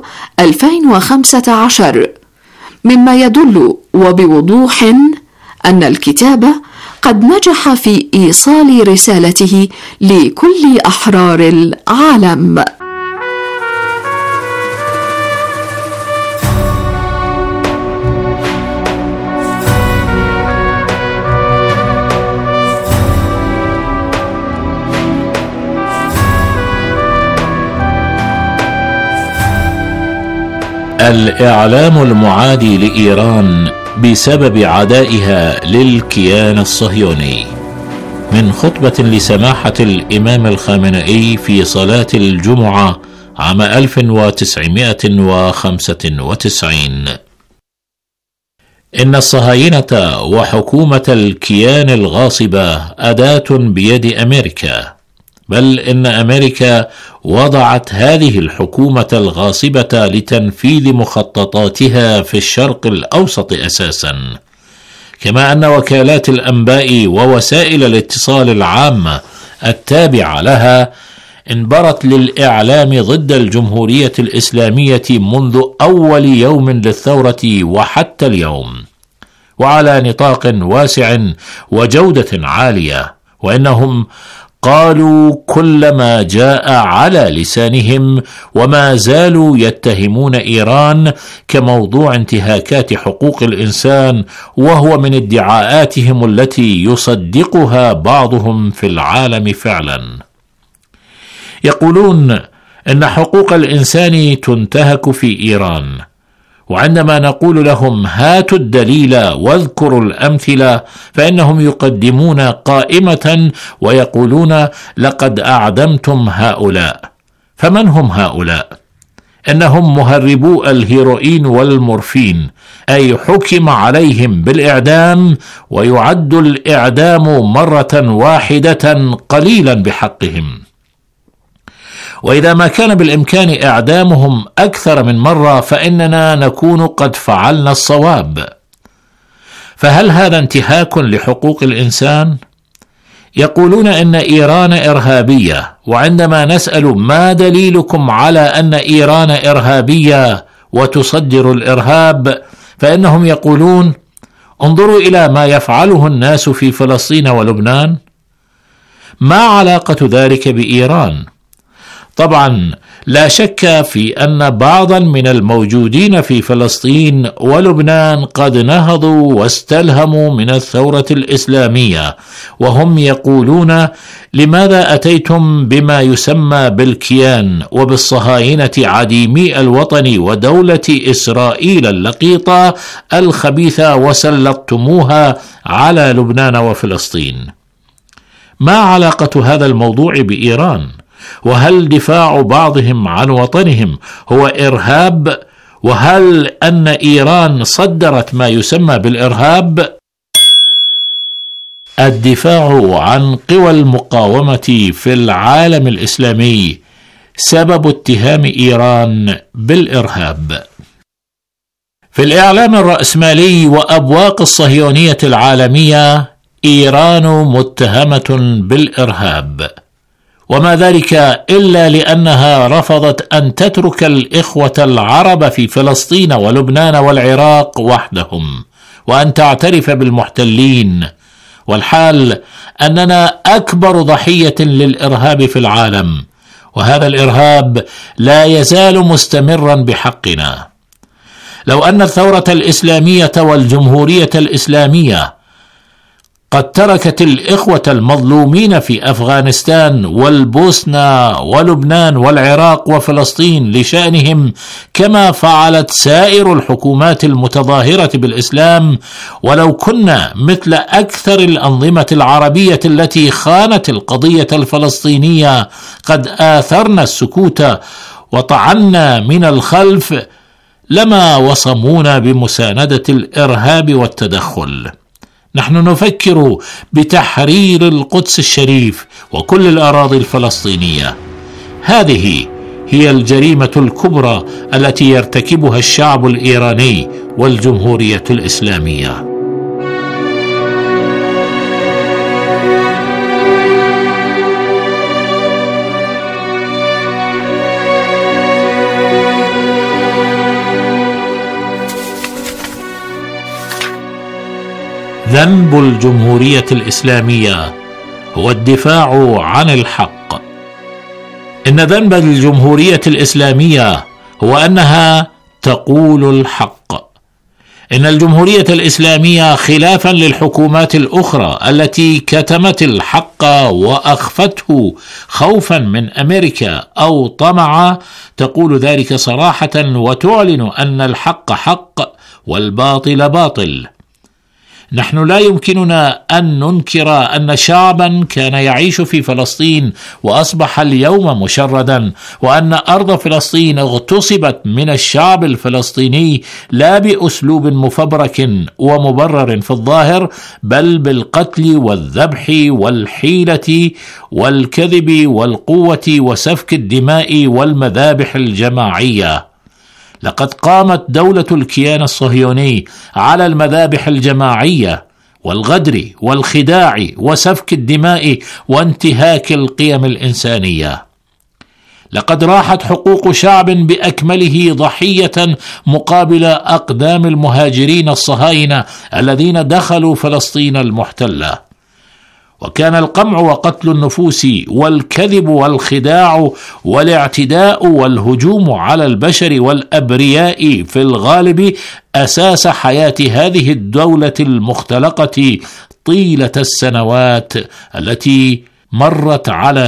2015، مما يدل وبوضوح أن الكتاب قد نجح في إيصال رسالته لكل أحرار العالم. الإعلام المعادي لإيران بسبب عدائها للكيان الصهيوني. من خطبة لسماحة الإمام الخامنئي في صلاة الجمعة عام 1995. إن الصهاينة وحكومة الكيان الغاصبة أداة بيد أمريكا، بل إن أمريكا وضعت هذه الحكومة الغاصبة لتنفيذ مخططاتها في الشرق الأوسط أساسا، كما أن وكالات الأنباء ووسائل الاتصال العامة التابعة لها انبرت للإعلام ضد الجمهورية الإسلامية منذ أول يوم للثورة وحتى اليوم، وعلى نطاق واسع وجودة عالية، وإنهم قالوا كل ما جاء على لسانهم، وما زالوا يتهمون إيران كموضوع انتهاكات حقوق الإنسان، وهو من ادعاءاتهم التي يصدقها بعضهم في العالم فعلا. يقولون إن حقوق الإنسان تنتهك في إيران، وعندما نقول لهم هاتوا الدليل واذكروا الأمثلة فإنهم يقدمون قائمة ويقولون لقد أعدمتم هؤلاء. فمن هم هؤلاء؟ إنهم مهربو الهيروين والمورفين، أي حكم عليهم بالإعدام ويعد الإعدام مرة واحدة قليلا بحقهم، وإذا ما كان بالإمكان إعدامهم أكثر من مرة فإننا نكون قد فعلنا الصواب. فهل هذا انتهاك لحقوق الإنسان؟ يقولون إن إيران إرهابية، وعندما نسأل ما دليلكم على أن إيران إرهابية وتصدر الإرهاب فإنهم يقولون انظروا إلى ما يفعله الناس في فلسطين ولبنان. ما علاقة ذلك بإيران؟ طبعا لا شك في أن بعضا من الموجودين في فلسطين ولبنان قد نهضوا واستلهموا من الثورة الإسلامية، وهم يقولون لماذا أتيتم بما يسمى بالكيان وبالصهاينة عديمي الوطن ودولة إسرائيل اللقيطة الخبيثة وسلطتموها على لبنان وفلسطين؟ ما علاقة هذا الموضوع بإيران؟ وهل دفاع بعضهم عن وطنهم هو إرهاب؟ وهل أن إيران صدرت ما يسمى بالإرهاب؟ الدفاع عن قوى المقاومة في العالم الإسلامي سبب اتهام إيران بالإرهاب. في الإعلام الرأسمالي وأبواق الصهيونية العالمية إيران متهمة بالإرهاب، وما ذلك إلا لأنها رفضت أن تترك الإخوة العرب في فلسطين ولبنان والعراق وحدهم وأن تعترف بالمحتلين، والحال أننا أكبر ضحية للإرهاب في العالم، وهذا الإرهاب لا يزال مستمرا بحقنا. لو أن الثورة الإسلامية والجمهورية الإسلامية قد تركت الإخوة المظلومين في أفغانستان والبوسنة ولبنان والعراق وفلسطين لشأنهم كما فعلت سائر الحكومات المتظاهرة بالإسلام، ولو كنا مثل أكثر الأنظمة العربية التي خانت القضية الفلسطينية قد آثرنا السكوت وطعنا من الخلف لما وصمونا بمساندة الإرهاب والتدخل. نحن نفكر بتحرير القدس الشريف وكل الأراضي الفلسطينية. هذه هي الجريمة الكبرى التي يرتكبها الشعب الإيراني والجمهورية الإسلامية. ذنب الجمهورية الإسلامية هو الدفاع عن الحق. إن ذنب الجمهورية الإسلامية هو أنها تقول الحق. إن الجمهورية الإسلامية خلافا للحكومات الأخرى التي كتمت الحق وأخفته خوفا من أمريكا أو طمعا تقول ذلك صراحة وتعلن أن الحق حق والباطل باطل. نحن لا يمكننا أن ننكر أن شعبا كان يعيش في فلسطين وأصبح اليوم مشردا، وأن أرض فلسطين اغتصبت من الشعب الفلسطيني لا بأسلوب مفبرك ومبرر في الظاهر، بل بالقتل والذبح والحيلة والكذب والقوة وسفك الدماء والمذابح الجماعية. لقد قامت دولة الكيان الصهيوني على المذابح الجماعية والغدر والخداع وسفك الدماء وانتهاك القيم الإنسانية. لقد راحت حقوق شعب بأكمله ضحية مقابل أقدام المهاجرين الصهاينة الذين دخلوا فلسطين المحتلة. وكان القمع وقتل النفوس والكذب والخداع والاعتداء والهجوم على البشر والأبرياء في الغالب أساس حياة هذه الدولة المختلقة طيلة السنوات التي مرت على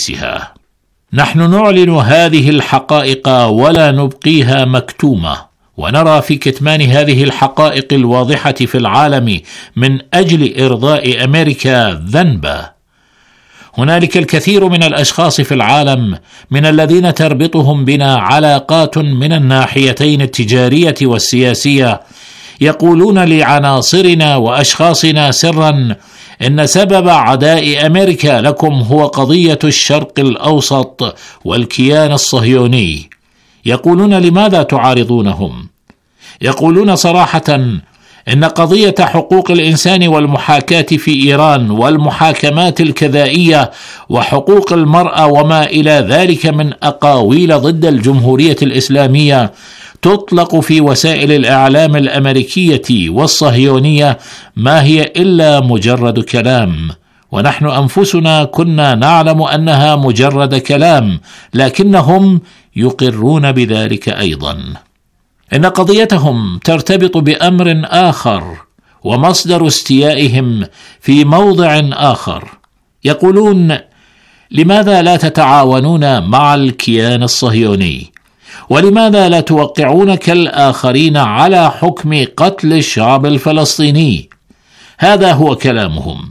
تأسيسها. نحن نعلن هذه الحقائق ولا نبقيها مكتومة، ونرى في كتمان هذه الحقائق الواضحة في العالم من أجل إرضاء أمريكا ذنبا. هنالك الكثير من الأشخاص في العالم من الذين تربطهم بنا علاقات من الناحيتين التجارية والسياسية، يقولون لعناصرنا وأشخاصنا سرا إن سبب عداء أمريكا لكم هو قضية الشرق الأوسط والكيان الصهيوني. يقولون لماذا تعارضونهم؟ يقولون صراحة إن قضية حقوق الإنسان والمحاكاة في إيران والمحاكمات الكذائية وحقوق المرأة وما إلى ذلك من أقاويل ضد الجمهورية الإسلامية تطلق في وسائل الإعلام الأمريكية والصهيونية ما هي إلا مجرد كلام، ونحن أنفسنا كنا نعلم أنها مجرد كلام، لكنهم يقرون بذلك أيضا. إن قضيتهم ترتبط بأمر آخر ومصدر استيائهم في موضع آخر. يقولون لماذا لا تتعاونون مع الكيان الصهيوني؟ ولماذا لا توقعون كالآخرين على حكم قتل الشعب الفلسطيني؟ هذا هو كلامهم.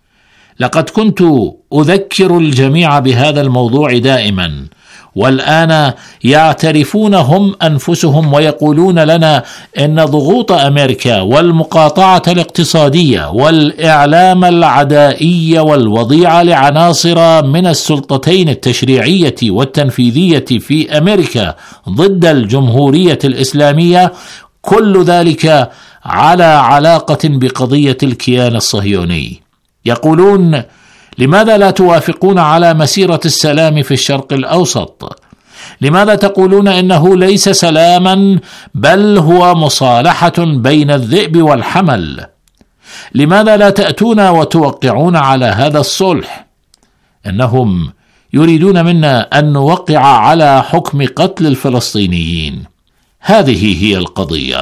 لقد كنت أذكر الجميع بهذا الموضوع دائما، والآن يعترفون هم أنفسهم ويقولون لنا إن ضغوط أمريكا والمقاطعة الاقتصادية والإعلام العدائي والوضيع لعناصر من السلطتين التشريعية والتنفيذية في أمريكا ضد الجمهورية الإسلامية كل ذلك على علاقة بقضية الكيان الصهيوني. يقولون لماذا لا توافقون على مسيرة السلام في الشرق الأوسط؟ لماذا تقولون إنه ليس سلاما بل هو مصالحة بين الذئب والحمل؟ لماذا لا تأتون وتوقعون على هذا الصلح؟ إنهم يريدون منا أن نوقع على حكم قتل الفلسطينيين. هذه هي القضية.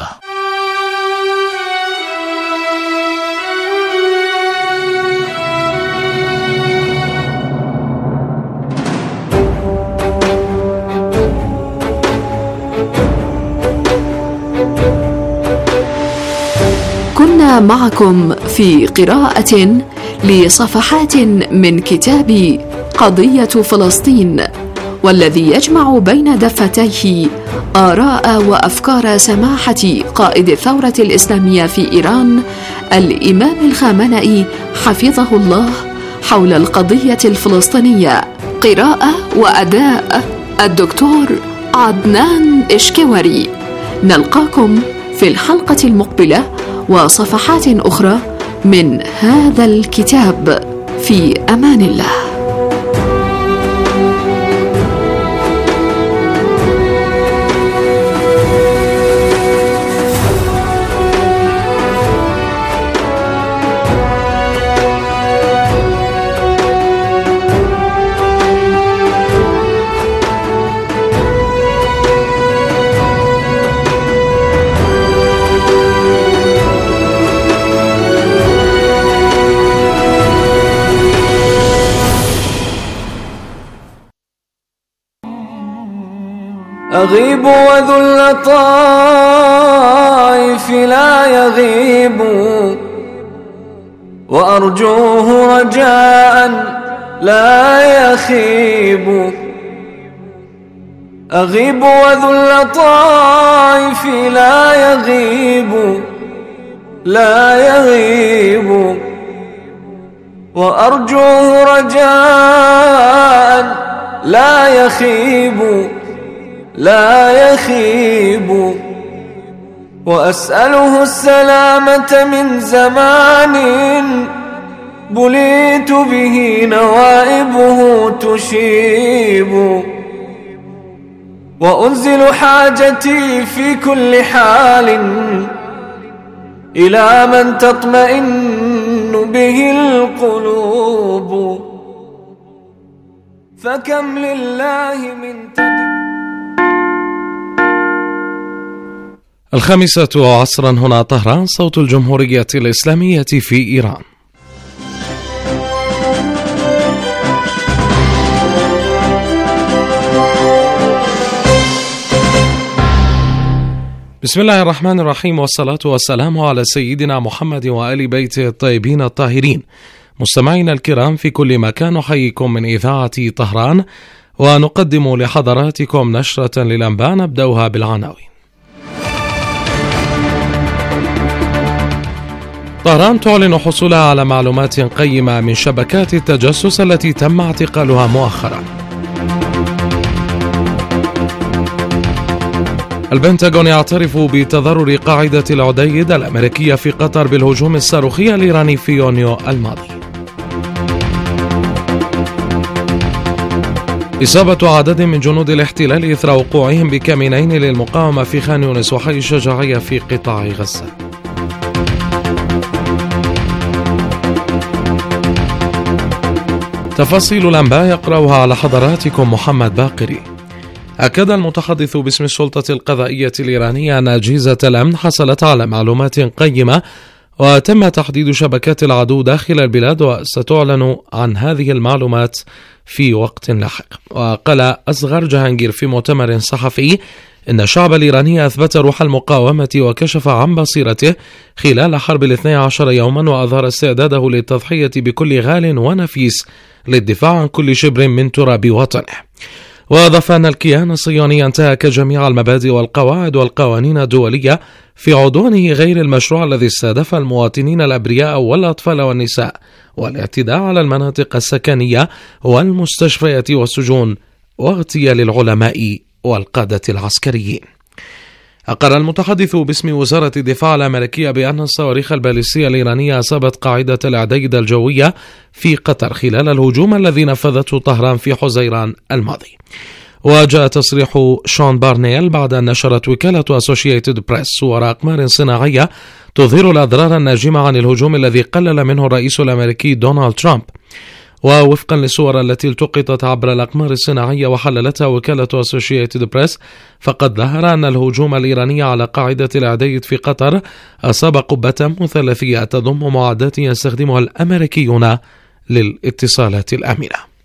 كنا معكم في قراءة لصفحات من كتاب قضية فلسطين، والذي يجمع بين دفتيه آراء وأفكار سماحة قائد الثورة الإسلامية في إيران الإمام الخامنئي حفظه الله حول القضية الفلسطينية. قراءة وأداء الدكتور عدنان إشكوري. نلقاكم في الحلقة المقبلة وصفحات أخرى من هذا الكتاب. في أمان الله. أغيب وذو اللطائف لا يغيب، وأرجوه رجاء لا يخيب. أغيب وذو اللطائف لا يغيب، لا يغيب، وأرجوه رجاء لا يخيب، لا يخيب. وأسأله السلامة من زمان بليت به نوائبه تشيب. وأنزل حاجتي في كل حال إلى من تطمئن به القلوب. فكم لله من الخامسة عصرا هنا طهران، صوت الجمهورية الإسلامية في إيران. بسم الله الرحمن الرحيم، والصلاة والسلام على سيدنا محمد وآل بيته الطيبين الطاهرين. مستمعينا الكرام في كل مكان، نحييكم من إذاعة طهران، ونقدم لحضراتكم نشرة للأنباء نبدأها بالعناوين. طهران تعلن حصولها على معلومات قيمة من شبكات التجسس التي تم اعتقالها مؤخرا. البنتاغون يعترف بتضرر قاعدة العديد الأمريكية في قطر بالهجوم الصاروخي الإيراني في يونيو الماضي. إصابة عدد من جنود الاحتلال إثر وقوعهم بكمينين للمقاومة في خان يونس وحي الشجاعية في قطاع غزة. تفاصيل الأنباء يقرأها على حضراتكم محمد باقري. أكد المتحدث باسم السلطة القضائية الإيرانية أن أجهزة الأمن حصلت على معلومات قيمة وتم تحديد شبكات العدو داخل البلاد، وستعلن عن هذه المعلومات في وقت لاحق. وقال أصغر جهانجير في مؤتمر صحفي إن الشعب الإيراني أثبت روح المقاومة وكشف عن بصيرته خلال حرب 12 يوما، وأظهر استعداده للتضحية بكل غال ونفيس للدفاع عن كل شبر من تراب وطنه. وأضاف أن الكيان الصهيوني انتهك جميع المبادئ والقواعد والقوانين الدولية في عدوانه غير المشروع الذي استهدف المواطنين الأبرياء والأطفال والنساء، والاعتداء على المناطق السكنية والمستشفيات والسجون، واغتيال العلماء والقادة العسكريين. أقر المتحدث باسم وزارة الدفاع الأمريكية بأن الصواريخ الباليستية الإيرانية أصابت قاعدة العديد الجوية في قطر خلال الهجوم الذي نفذته طهران في حزيران الماضي. وجاء تصريح شون بارنيل بعد أن نشرت وكالة أسوشيتد بريس صور أقمار صناعية تظهر الأضرار الناجمة عن الهجوم الذي قلل منه الرئيس الأمريكي دونالد ترامب. ووفقا للصور التي التقطت عبر الأقمار الصناعية وحللتها وكالة أسوشيتد بريس، فقد ظهر أن الهجوم الإيراني على قاعدة العديد في قطر أصاب قبة مثلثية تضم معدات يستخدمها الأمريكيون للاتصالات الآمنة.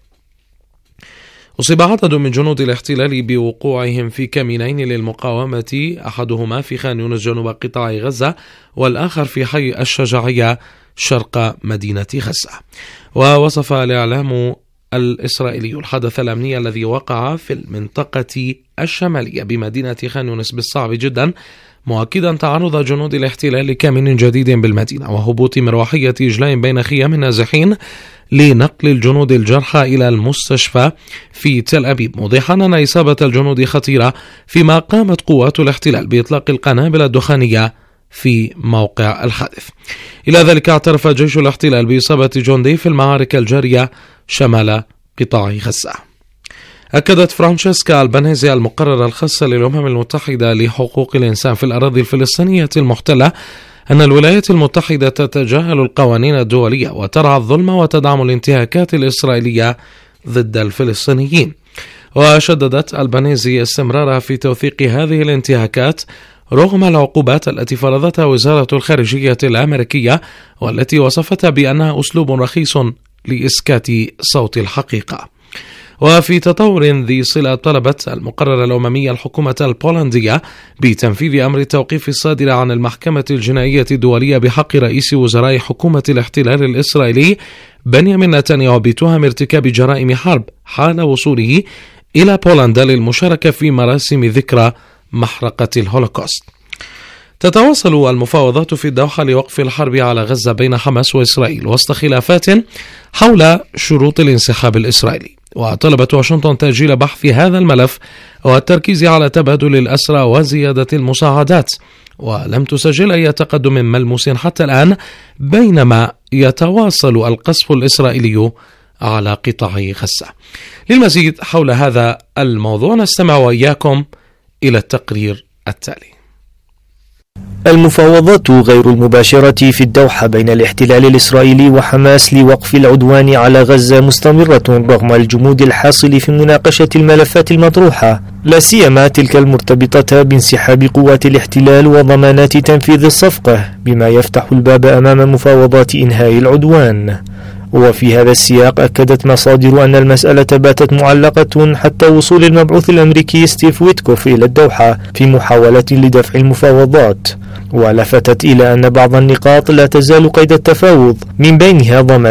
أصيب عدد من جنود الاحتلال بوقوعهم في كمينين للمقاومة، أحدهما في خان يونس جنوب قطاع غزة، والآخر في حي الشجاعية شرق مدينة غزة. ووصف الإعلام الإسرائيلي الحدث الأمني الذي وقع في المنطقة الشمالية بمدينة خان يونس بالصعب جدا، مؤكدا تعرض جنود الاحتلال لكمين جديد بالمدينة وهبوط مروحية إجلاء بين خيام النازحين لنقل الجنود الجرحى إلى المستشفى في تل أبيب، موضحا أن إصابة الجنود خطيرة، فيما قامت قوات الاحتلال بإطلاق القنابل الدخانية في موقع الحادث. إلى ذلك اعترف جيش الاحتلال بإصابة جندي في المعارك الجارية شمال قطاع غزة. أكدت فرانشيسكا البانيزي المقررة الخاصة للأمم المتحدة لحقوق الإنسان في الأراضي الفلسطينية المحتلة أن الولايات المتحدة تتجاهل القوانين الدولية وترعى الظلم وتدعم الانتهاكات الإسرائيلية ضد الفلسطينيين. وشددت البانيزي استمرارها في توثيق هذه الانتهاكات رغم العقوبات التي فرضتها وزارة الخارجية الأمريكية، والتي وصفتها بأنها أسلوب رخيص لإسكات صوت الحقيقة. وفي تطور ذي صلة، طلبت المقررة الأممية الحكومة البولندية بتنفيذ أمر التوقيف الصادر عن المحكمة الجنائية الدولية بحق رئيس وزراء حكومة الاحتلال الإسرائيلي بنيامين نتنياهو بتهم ارتكاب جرائم حرب حال وصوله إلى بولندا للمشاركة في مراسم ذكرى محرقة الهولوكوست. تتواصل المفاوضات في الدوحة لوقف الحرب على غزة بين حماس وإسرائيل وسط خلافات حول شروط الانسحاب الإسرائيلي، وطلبت واشنطن تأجيل بحث هذا الملف والتركيز على تبادل الأسرى وزيادة المساعدات. ولم تسجل أي تقدم ملموس حتى الآن، بينما يتواصل القصف الإسرائيلي على قطاع غزة. للمزيد حول هذا الموضوع نستمع وإياكم إلى التقرير التالي. المفاوضات غير المباشرة في الدوحة بين الاحتلال الإسرائيلي وحماس لوقف العدوان على غزة مستمرة رغم الجمود الحاصل في مناقشة الملفات المطروحة، لا سيما تلك المرتبطة بانسحاب قوات الاحتلال وضمانات تنفيذ الصفقة، بما يفتح الباب أمام مفاوضات إنهاء العدوان. وفي هذا السياق أكدت مصادر أن المسألة باتت معلقة حتى وصول المبعوث الأمريكي ستيف ويتكوف إلى الدوحة في محاولة لدفع المفاوضات، ولفتت إلى أن بعض النقاط لا تزال قيد التفاوض، من بينها ضمان